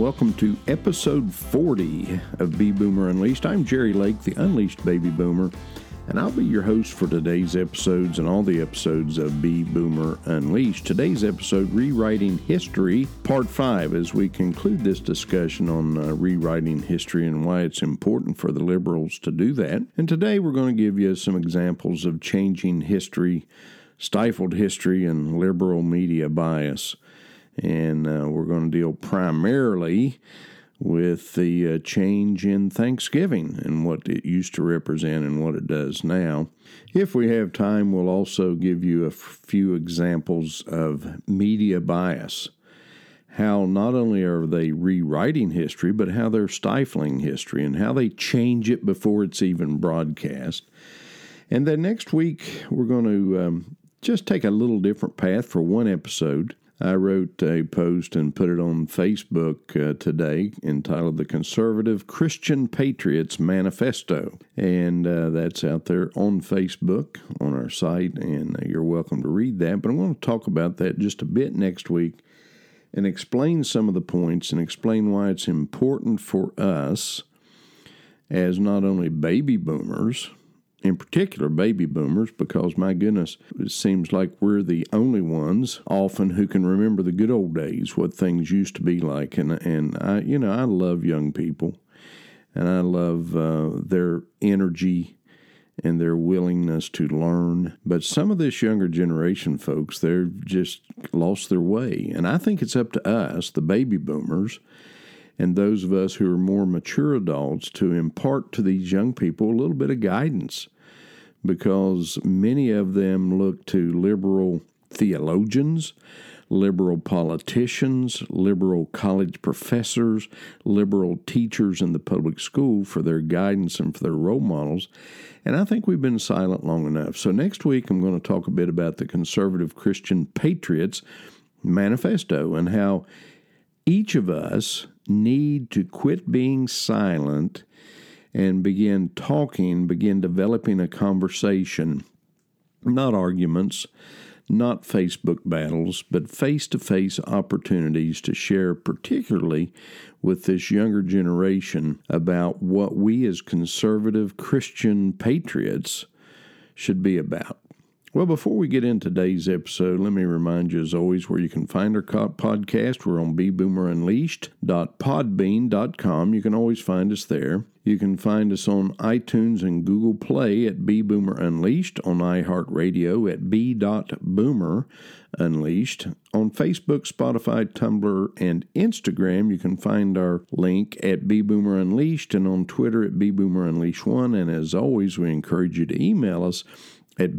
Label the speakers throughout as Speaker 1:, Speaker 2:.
Speaker 1: welcome to episode 40 of Be Boomer Unleashed. I'm Jerry Lake, the Unleashed Baby Boomer, and I'll be your host for today's episodes and all the episodes of Be Boomer Unleashed. Today's episode, Rewriting History, Part 5, as we conclude this discussion on rewriting history and why it's important for the liberals to do that. And today we're going to give you some examples of changing history, stifled history, and liberal media bias. And we're going to deal primarily with the change in Thanksgiving and what it used to represent and what it does now. If we have time, we'll also give you a few examples of media bias, how not only are they rewriting history, but how they're stifling history and how they change it before it's even broadcast. And then next week, we're going to just take a little different path for one episode. I wrote a post and put it on Facebook today entitled The Conservative Christian Patriots Manifesto. And that's out there on Facebook, on our site, and you're welcome to read that. But I want to talk about that just a bit next week and explain some of the points and explain why it's important for us as not only baby boomers, in particular baby boomers, because my goodness, it seems like we're the only ones often who can remember the good old days, what things used to be like. And I love young people, and I love their energy and their willingness to learn. But some of this younger generation folks, they've just lost their way. And I think it's up to us, the baby boomers, and those of us who are more mature adults, to impart to these young people a little bit of guidance, because many of them look to liberal theologians, liberal politicians, liberal college professors, liberal teachers in the public school for their guidance and for their role models. And I think we've been silent long enough. So next week I'm going to talk a bit about the Conservative Christian Patriots Manifesto and how each of us need to quit being silent and begin talking, begin developing a conversation, not arguments, not Facebook battles, but face-to-face opportunities to share, particularly with this younger generation, about what we as conservative Christian patriots should be about. Well, before we get into today's episode, let me remind you, as always, where you can find our podcast. We're on BeBoomerUnleashed.podbean.com. You can always find us there. You can find us on iTunes and Google Play at BeBoomer Unleashed, on iHeartRadio at B.Boomer Unleashed. On Facebook, Spotify, Tumblr, and Instagram, you can find our link at BeBoomer Unleashed, and on Twitter at BeBoomerUnleashed1. And as always, we encourage you to email us at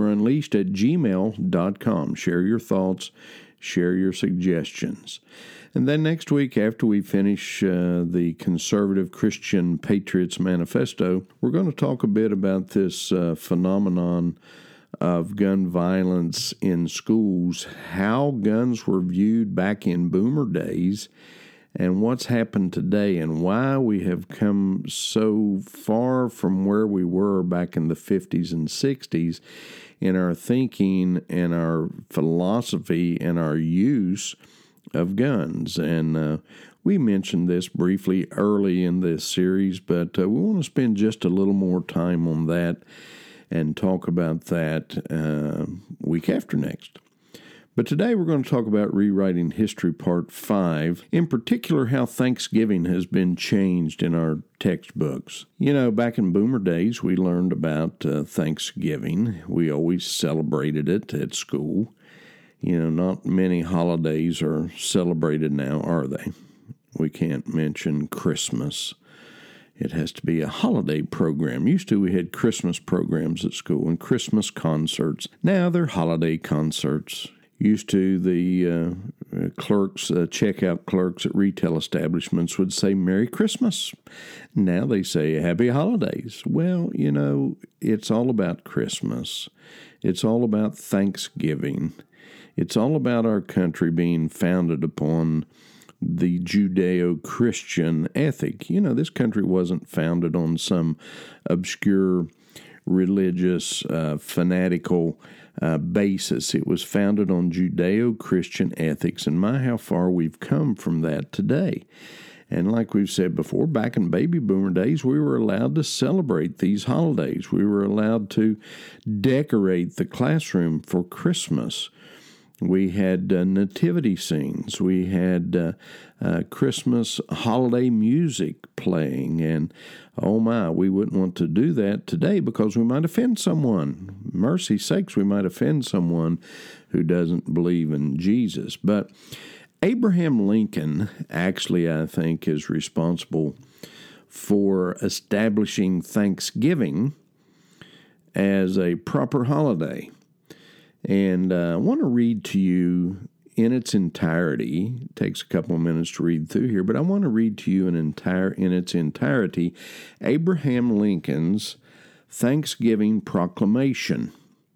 Speaker 1: BeBoomerUnleashed@gmail.com. Share your thoughts, share your suggestions. And then next week, after we finish the Conservative Christian Patriots Manifesto, we're going to talk a bit about this phenomenon of gun violence in schools, how guns were viewed back in boomer days, and what's happened today, and why we have come so far from where we were back in the 50s and 60s in our thinking and our philosophy and our use of guns. And we mentioned this briefly early in this series, but we want to spend just a little more time on that and talk about that week after next. But today we're going to talk about Rewriting History Part 5, in particular how Thanksgiving has been changed in our textbooks. You know, back in boomer days, we learned about Thanksgiving. We always celebrated it at school. You know, not many holidays are celebrated now, are they? We can't mention Christmas. It has to be a holiday program. Used to, we had Christmas programs at school and Christmas concerts. Now they're holiday concerts. Used to, the checkout clerks at retail establishments would say Merry Christmas. Now they say Happy Holidays. Well, you know, it's all about Christmas. It's all about Thanksgiving. It's all about our country being founded upon the Judeo-Christian ethic. You know, this country wasn't founded on some obscure religious, fanatical basis. It was founded on Judeo-Christian ethics, and my, how far we've come from that today. And like we've said before, back in baby boomer days, we were allowed to celebrate these holidays. We were allowed to decorate the classroom for Christmas. We had nativity scenes. We had Christmas holiday music playing. And, oh my, we wouldn't want to do that today because we might offend someone. Mercy sakes, we might offend someone who doesn't believe in Jesus. But Abraham Lincoln actually, I think, is responsible for establishing Thanksgiving as a proper holiday. And I want to read to you in its entirety. It takes a couple of minutes to read through here, but I want to read to you in its entirety Abraham Lincoln's Thanksgiving Proclamation.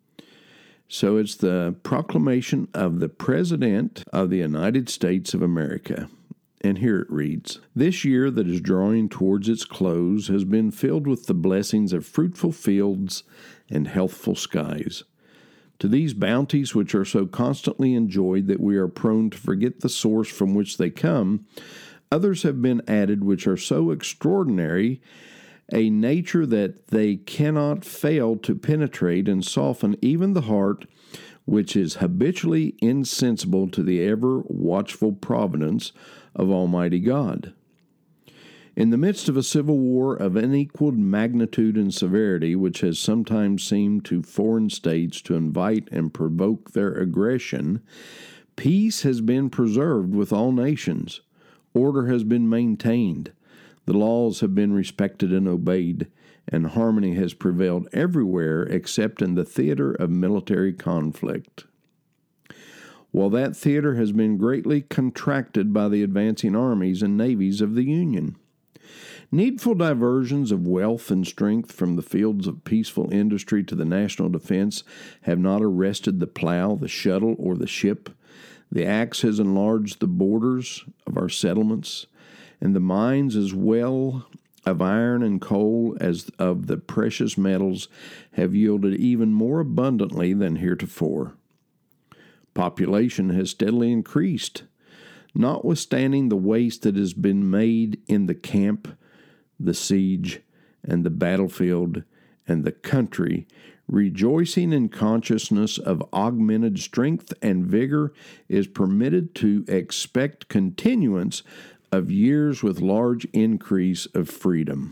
Speaker 1: So it's the proclamation of the President of the United States of America. And here it reads, "This year that is drawing towards its close has been filled with the blessings of fruitful fields and healthful skies. To these bounties, which are so constantly enjoyed that we are prone to forget the source from which they come, others have been added which are so extraordinary a nature that they cannot fail to penetrate and soften even the heart which is habitually insensible to the ever-watchful providence of Almighty God. In the midst of a civil war of unequaled magnitude and severity, which has sometimes seemed to foreign states to invite and provoke their aggression, peace has been preserved with all nations, order has been maintained, the laws have been respected and obeyed, and harmony has prevailed everywhere except in the theater of military conflict. While that theater has been greatly contracted by the advancing armies and navies of the Union. Needful diversions of wealth and strength from the fields of peaceful industry to the national defense have not arrested the plow, the shuttle, or the ship. The axe has enlarged the borders of our settlements, and the mines as well of iron and coal as of the precious metals have yielded even more abundantly than heretofore. Population has steadily increased, notwithstanding the waste that has been made in the camp, the siege, and the battlefield, and the country, rejoicing in consciousness of augmented strength and vigor is permitted to expect continuance of years with large increase of freedom.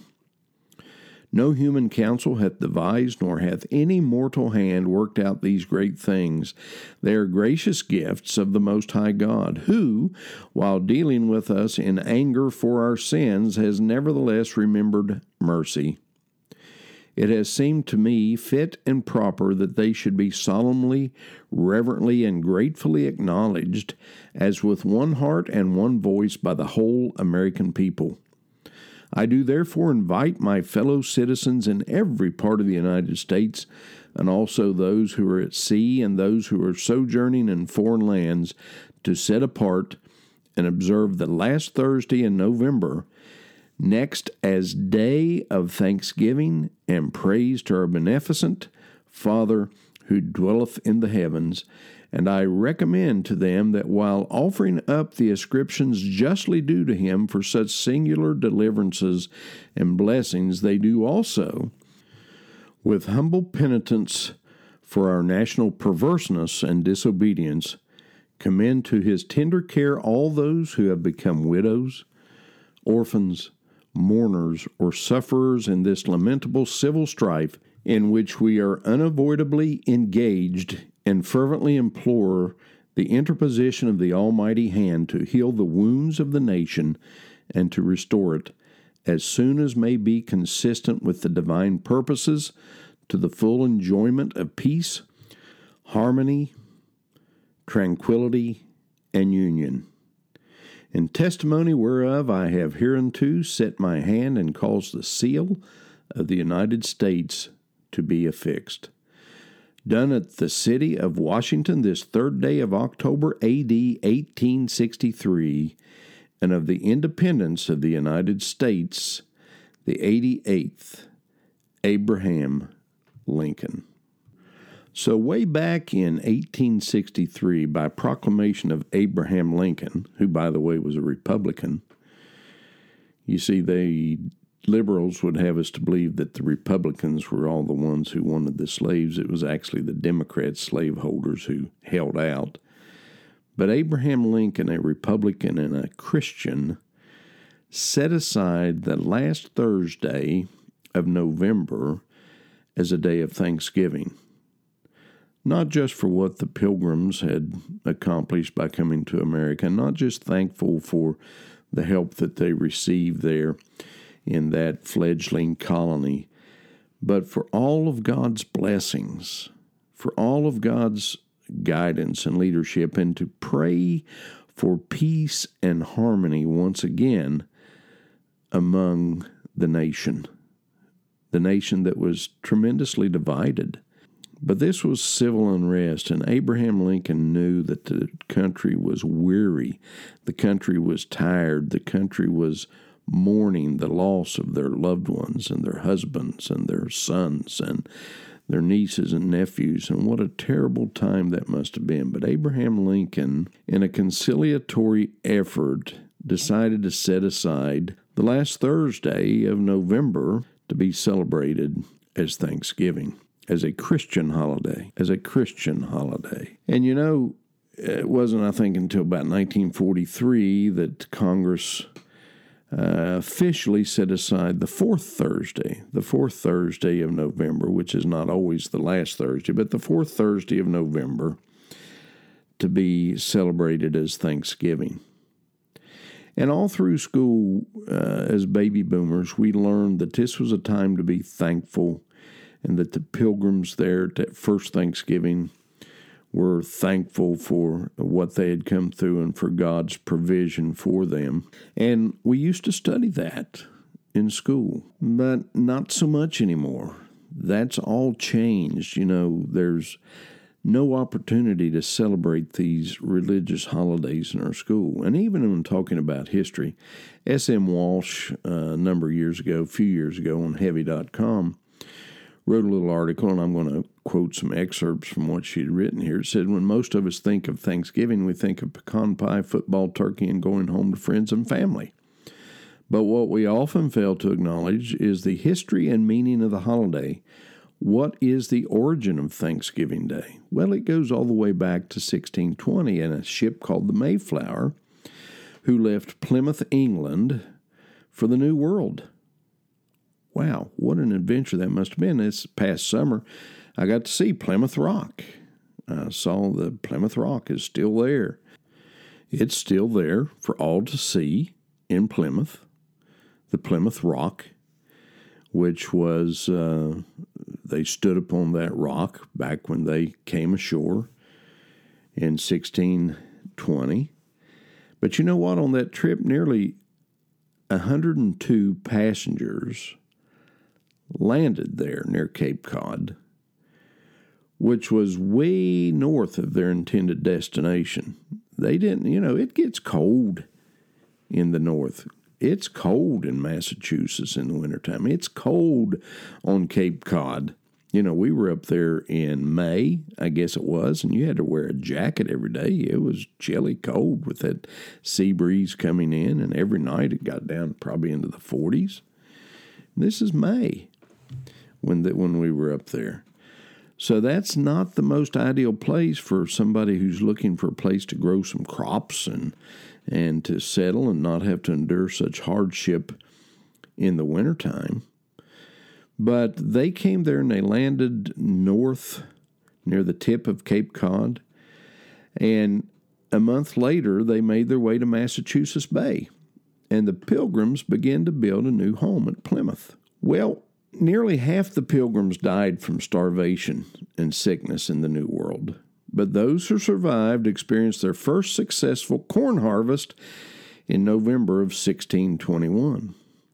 Speaker 1: No human counsel hath devised, nor hath any mortal hand worked out these great things. They are gracious gifts of the Most High God, who, while dealing with us in anger for our sins, has nevertheless remembered mercy. It has seemed to me fit and proper that they should be solemnly, reverently, and gratefully acknowledged as with one heart and one voice by the whole American people. I do therefore invite my fellow citizens in every part of the United States, and also those who are at sea and those who are sojourning in foreign lands, to set apart and observe the last Thursday in November next as day of thanksgiving and praise to our beneficent Father who dwelleth in the heavens. And I recommend to them that while offering up the ascriptions justly due to him for such singular deliverances and blessings, they do also, with humble penitence for our national perverseness and disobedience, commend to his tender care all those who have become widows, orphans, mourners, or sufferers in this lamentable civil strife in which we are unavoidably engaged, and fervently implore the interposition of the Almighty hand to heal the wounds of the nation and to restore it as soon as may be consistent with the divine purposes to the full enjoyment of peace, harmony, tranquility, and union. In testimony whereof I have hereunto set my hand and caused the seal of the United States to be affixed. Done at the city of Washington this 3rd day of October, A.D. 1863, and of the independence of the United States, the 88th, Abraham Lincoln. So way back in 1863, by proclamation of Abraham Lincoln, who, by the way, was a Republican, you see, the liberals would have us to believe that the Republicans were all the ones who wanted the slaves. It was actually the Democrat slaveholders who held out. But Abraham Lincoln, a Republican and a Christian, set aside the last Thursday of November as a day of thanksgiving. Not just for what the Pilgrims had accomplished by coming to America, not just thankful for the help that they received there in that fledgling colony, but for all of God's blessings, for all of God's guidance and leadership, and to pray for peace and harmony once again among the nation that was tremendously divided. But this was civil unrest, and Abraham Lincoln knew that the country was weary, the country was tired, the country was mourning the loss of their loved ones and their husbands and their sons and their nieces and nephews, and what a terrible time that must have been. But Abraham Lincoln, in a conciliatory effort, decided to set aside the last Thursday of November to be celebrated as Thanksgiving, as a Christian holiday, And you know, it wasn't, I think, until about 1943 that Congress officially set aside the fourth Thursday of November, which is not always the last Thursday, but the fourth Thursday of November, to be celebrated as Thanksgiving. And all through school, as baby boomers, we learned that this was a time to be thankful, and that the Pilgrims there at that first Thanksgiving were thankful for what they had come through and for God's provision for them. And we used to study that in school, but not so much anymore. That's all changed. You know, there's no opportunity to celebrate these religious holidays in our school. And even when talking about history, S.M. Walsh, a few years ago on Heavy.com, wrote a little article, and I'm going to quote some excerpts from what she had written here. It said, when most of us think of Thanksgiving, we think of pecan pie, football, turkey, and going home to friends and family. But what we often fail to acknowledge is the history and meaning of the holiday. What is the origin of Thanksgiving Day? Well, it goes all the way back to 1620 in a ship called the Mayflower, who left Plymouth, England, for the New World. Wow, what an adventure that must have been. This past summer, I got to see Plymouth Rock. I saw the Plymouth Rock is still there. It's still there for all to see in Plymouth. The Plymouth Rock, which was, they stood upon that rock back when they came ashore in 1620. But you know what? On that trip, nearly 102 passengers landed there near Cape Cod, which was way north of their intended destination. They didn't, it gets cold in the north. It's cold in Massachusetts in the wintertime. It's cold on Cape Cod. We were up there in May, I guess it was, and you had to wear a jacket every day. It was chilly cold with that sea breeze coming in, and every night it got down probably into the 40s. This is May when we were up there. So that's not the most ideal place for somebody who's looking for a place to grow some crops and to settle and not have to endure such hardship in the wintertime. But they came there and they landed north near the tip of Cape Cod. And a month later, they made their way to Massachusetts Bay. And the Pilgrims began to build a new home at Plymouth. Well, nearly half the Pilgrims died from starvation and sickness in the New World. But those who survived experienced their first successful corn harvest in November of 1621.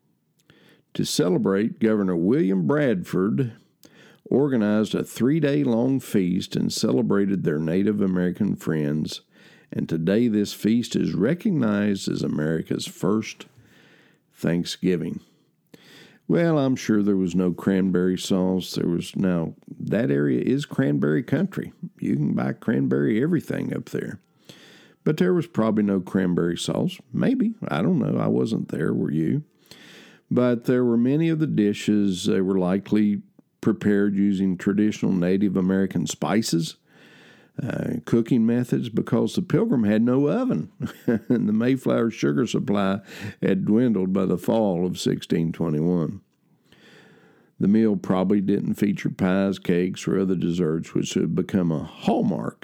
Speaker 1: To celebrate, Governor William Bradford organized a 3-day-long feast and celebrated their Native American friends, and today this feast is recognized as America's first Thanksgiving. Well, I'm sure there was no cranberry sauce. Now, that area is cranberry country. You can buy cranberry everything up there. But there was probably no cranberry sauce. Maybe. I don't know. I wasn't there. Were you? But there were many of the dishes. They were likely prepared using traditional Native American spices, cooking methods, because the Pilgrim had no oven, and the Mayflower sugar supply had dwindled by the fall of 1621. The meal probably didn't feature pies, cakes, or other desserts, which had become a hallmark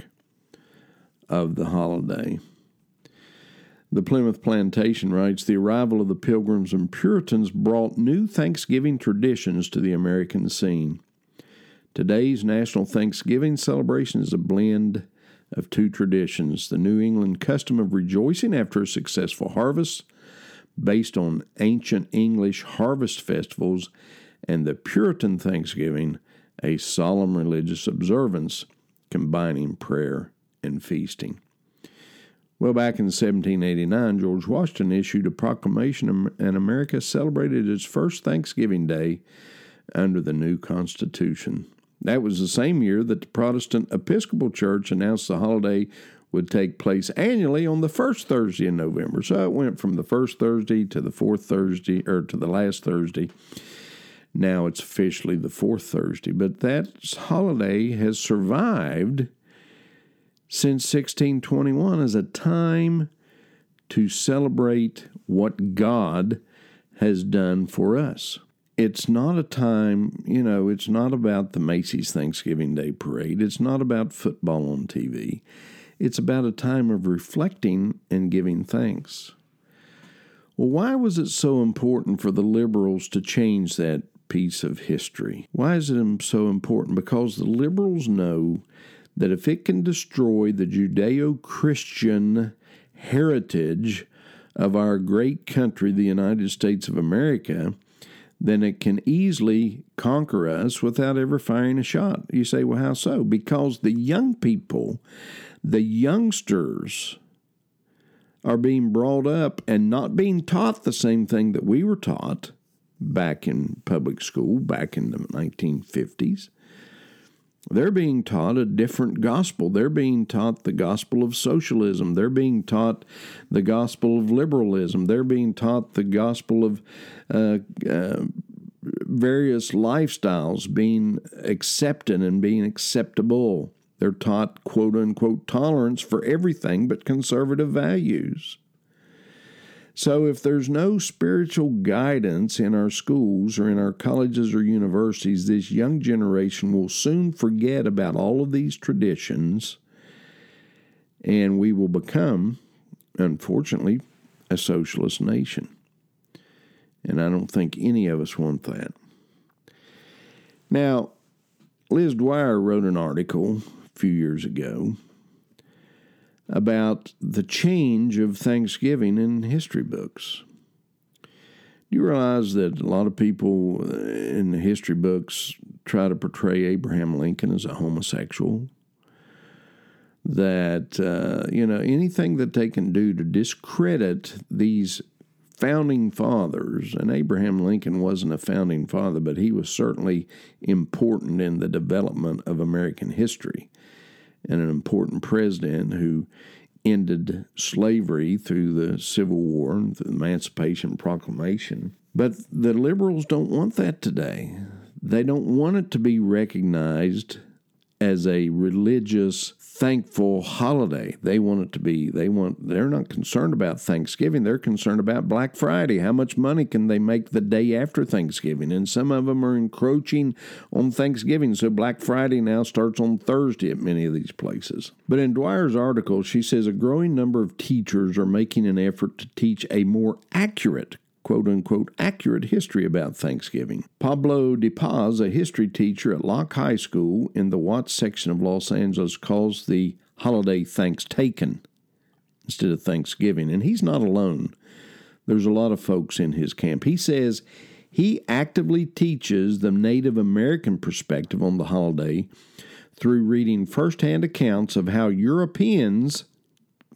Speaker 1: of the holiday. The Plymouth Plantation writes, the arrival of the Pilgrims and Puritans brought new Thanksgiving traditions to the American scene. Today's National Thanksgiving celebration is a blend of two traditions: the New England custom of rejoicing after a successful harvest, based on ancient English harvest festivals, and the Puritan Thanksgiving, a solemn religious observance combining prayer and feasting. Well, back in 1789, George Washington issued a proclamation, and America celebrated its first Thanksgiving Day under the new Constitution. That was the same year that the Protestant Episcopal Church announced the holiday would take place annually on the first Thursday in November. So it went from the first Thursday to the fourth Thursday, or to the last Thursday. Now it's officially the fourth Thursday. But that holiday has survived since 1621 as a time to celebrate what God has done for us. It's not a time, it's not about the Macy's Thanksgiving Day Parade. It's not about football on TV. It's about a time of reflecting and giving thanks. Well, why was it so important for the liberals to change that piece of history? Why is it so important? Because the liberals know that if it can destroy the Judeo-Christian heritage of our great country, the United States of America, then it can easily conquer us without ever firing a shot. You say, well, how so? Because the young people, the youngsters, are being brought up and not being taught the same thing that we were taught back in public school, back in the 1950s. They're being taught a different gospel. They're being taught the gospel of socialism. They're being taught the gospel of liberalism. They're being taught the gospel of various lifestyles being accepted and being acceptable. They're taught, quote-unquote, tolerance for everything but conservative values. So if there's no spiritual guidance in our schools or in our colleges or universities, this young generation will soon forget about all of these traditions, and we will become, unfortunately, a socialist nation. And I don't think any of us want that. Now, Liz Dwyer wrote an article a few years ago about the change of Thanksgiving in history books. Do you realize that a lot of people in the history books try to portray Abraham Lincoln as a homosexual? That, anything that they can do to discredit these founding fathers, and Abraham Lincoln wasn't a founding father, but he was certainly important in the development of American history, and an important president who ended slavery through the Civil War and the Emancipation Proclamation. But the liberals don't want that today. They don't want it to be recognized as a religious, thankful holiday. They want it to be, they're not concerned about Thanksgiving. They're concerned about Black Friday. How much money can they make the day after Thanksgiving? And some of them are encroaching on Thanksgiving, so Black Friday now starts on Thursday at many of these places. But in Dwyer's article, she says a growing number of teachers are making an effort to teach a more accurate, quote-unquote, accurate history about Thanksgiving. Pablo De Paz, a history teacher at Locke High School in the Watts section of Los Angeles, calls the holiday Thanks-taken instead of Thanksgiving. And he's not alone. There's a lot of folks in his camp. He says he actively teaches the Native American perspective on the holiday through reading firsthand accounts of how Europeans,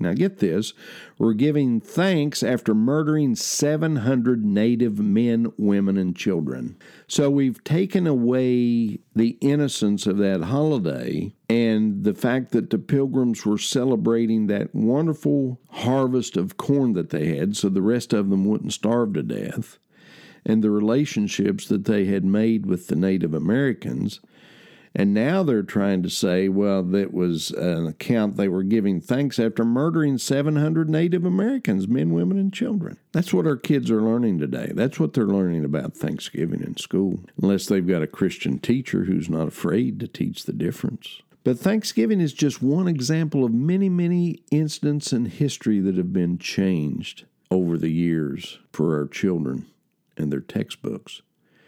Speaker 1: Now get this, were giving thanks after murdering 700 Native men, women, and children. So we've taken away the innocence of that holiday and the fact that the Pilgrims were celebrating that wonderful harvest of corn that they had so the rest of them wouldn't starve to death, and the relationships that they had made with the Native Americans. And now they're trying to say, well, that was an account they were giving thanks after murdering 700 Native Americans, men, women, and children. That's what our kids are learning today. That's what they're learning about Thanksgiving in school, unless they've got a Christian teacher who's not afraid to teach the difference. But Thanksgiving is just one example of many, many incidents in history that have been changed over the years for our children and their textbooks.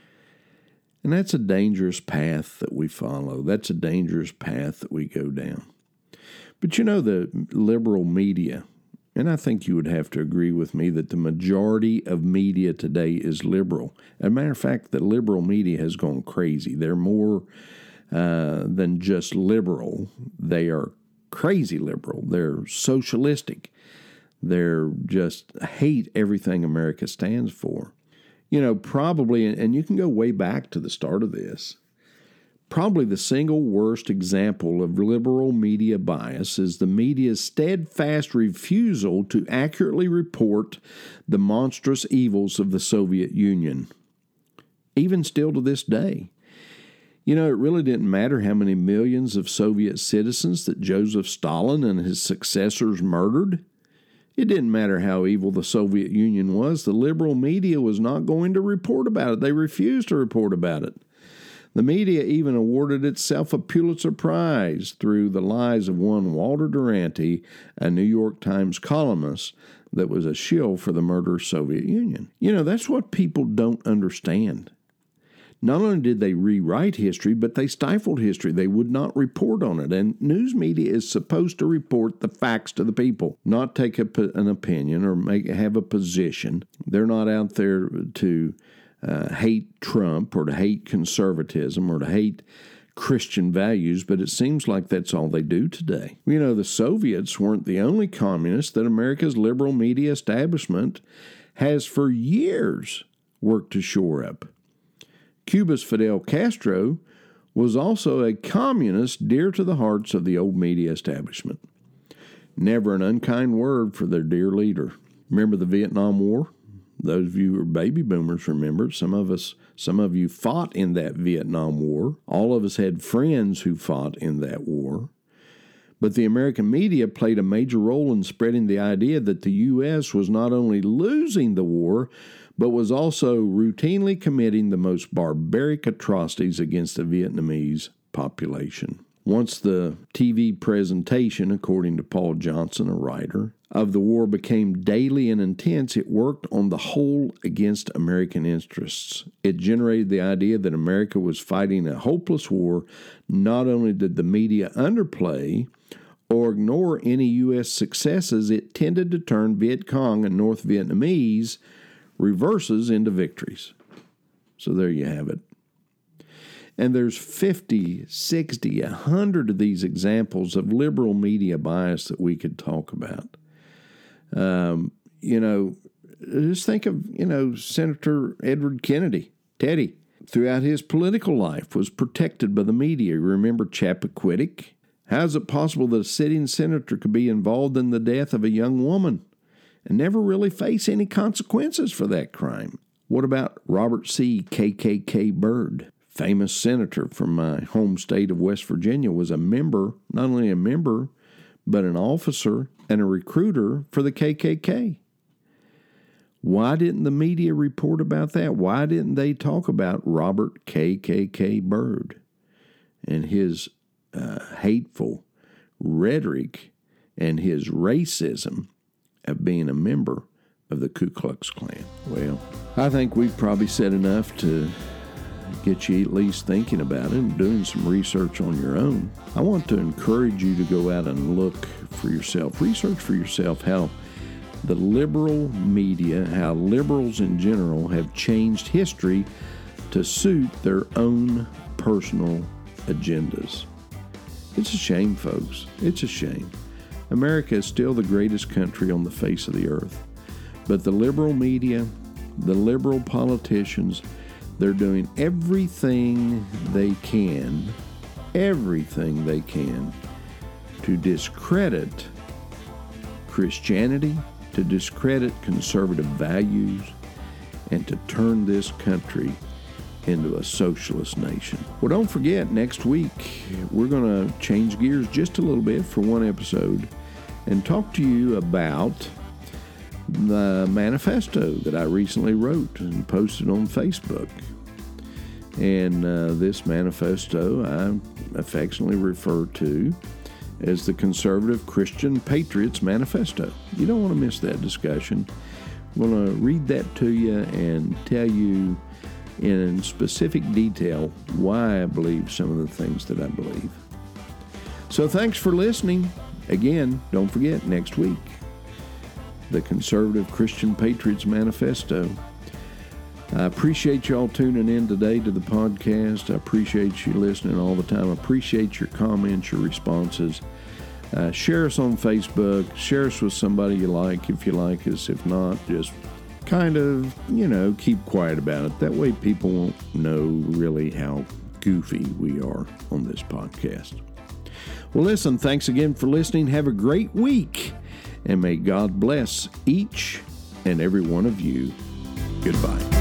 Speaker 1: And that's a dangerous path that we follow. That's a dangerous path that we go down. But you know, the liberal media, and I think you would have to agree with me that the majority of media today is liberal. As a matter of fact, the liberal media has gone crazy. They're more than just liberal. They are crazy liberal. They're socialistic. They're just hate everything America stands for. You know, probably, and you can go way back to the start of this, probably the single worst example of liberal media bias is the media's steadfast refusal to accurately report the monstrous evils of the Soviet Union, even still to this day. You know, it really didn't matter how many millions of Soviet citizens that Joseph Stalin and his successors murdered. It didn't matter how evil the Soviet Union was. The liberal media was not going to report about it. They refused to report about it. The media even awarded itself a Pulitzer Prize through the lies of one Walter Duranty, a New York Times columnist that was a shill for the murderous Soviet Union. You know, that's what people don't understand. Not only did they rewrite history, but they stifled history. They would not report on it. And news media is supposed to report the facts to the people, not take an opinion or have a position. They're not out there to hate Trump or to hate conservatism or to hate Christian values, but it seems like that's all they do today. You know, the Soviets weren't the only communists that America's liberal media establishment has for years worked to shore up. Cuba's Fidel Castro was also a communist dear to the hearts of the old media establishment. Never an unkind word for their dear leader. Remember the Vietnam War? Those of you who are baby boomers remember. Some of you fought in that Vietnam War. All of us had friends who fought in that war. But the American media played a major role in spreading the idea that the U.S. was not only losing the war, but was also routinely committing the most barbaric atrocities against the Vietnamese population. Once the TV presentation, according to Paul Johnson, a writer, of the war became daily and intense, it worked on the whole against American interests. It generated the idea that America was fighting a hopeless war. Not only did the media underplay or ignore any U.S. successes, it tended to turn Viet Cong and North Vietnamese reverses into victories. So there you have it. And there's 50, 60, 100 of these examples of liberal media bias that we could talk about. Just think of, Senator Edward Kennedy, Teddy, throughout his political life was protected by the media. Remember Chappaquiddick? How is it possible that a sitting senator could be involved in the death of a young woman and never really face any consequences for that crime? What about Robert C. KKK Byrd? Famous senator from my home state of West Virginia, was a member, not only a member, but an officer and a recruiter for the KKK. Why didn't the media report about that? Why didn't they talk about Robert KKK Byrd and his hateful rhetoric and his racism of being a member of the Ku Klux Klan? Well, I think we've probably said enough to get you at least thinking about it and doing some research on your own. I want to encourage you to go out and look for yourself, research for yourself how the liberal media, how liberals in general have changed history to suit their own personal agendas. It's a shame, folks. It's a shame. America is still the greatest country on the face of the earth. But the liberal media, the liberal politicians, they're doing everything they can to discredit Christianity, to discredit conservative values, and to turn this country into a socialist nation. Well, don't forget, next week we're going to change gears just a little bit for one episode and talk to you about the manifesto that I recently wrote and posted on Facebook. And this manifesto I affectionately refer to as the Conservative Christian Patriots Manifesto. You don't want to miss that discussion. I'm going to read that to you and tell you in specific detail why I believe some of the things that I believe. So thanks for listening. Again, don't forget, next week, the Conservative Christian Patriots Manifesto. I appreciate y'all tuning in today to the podcast. I appreciate you listening all the time. I appreciate your comments, your responses. Share us on Facebook. Share us with somebody you like if you like us. If not, just kind of, keep quiet about it. That way people won't know really how goofy we are on this podcast. Well, listen, thanks again for listening. Have a great week, and may God bless each and every one of you. Goodbye.